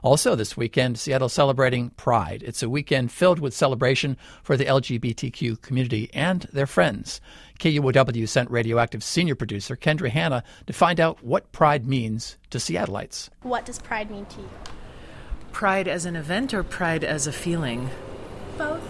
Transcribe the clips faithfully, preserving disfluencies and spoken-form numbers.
Also this weekend, Seattle celebrating Pride. It's a weekend filled with celebration for the L G B T Q community and their friends. K U O W sent Radioactive senior producer Kendra Hanna to find out what Pride means to Seattleites. What does Pride mean to you? Pride as an event or Pride as a feeling? Both.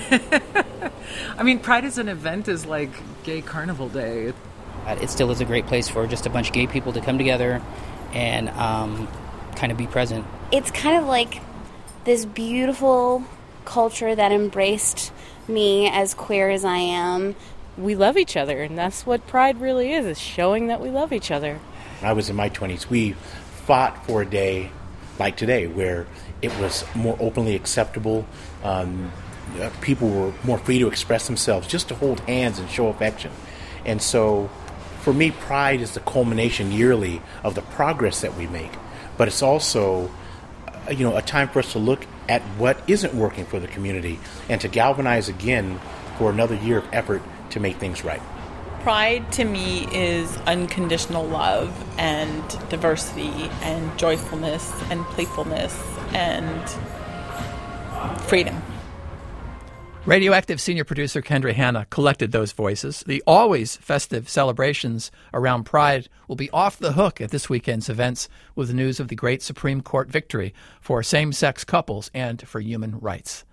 I mean, Pride as an event is like Gay Carnival Day. It still is a great place for just a bunch of gay people to come together and um, kind of be present. It's kind of like this beautiful culture that embraced me as queer as I am. We love each other, and that's what Pride really is, is showing that we love each other. When I was in my twenties, we fought for a day like today where it was more openly acceptable. Um, people were more free to express themselves, just to hold hands and show affection. And so for me, Pride is the culmination yearly of the progress that we make. But it's also, you know, a time for us to look at what isn't working for the community and to galvanize again for another year of effort to make things right. Pride to me is unconditional love and diversity and joyfulness and playfulness and freedom. Radioactive senior producer Kendra Hanna collected those voices. The always festive celebrations around Pride will be off the hook at this weekend's events with news of the great Supreme Court victory for same-sex couples and for human rights.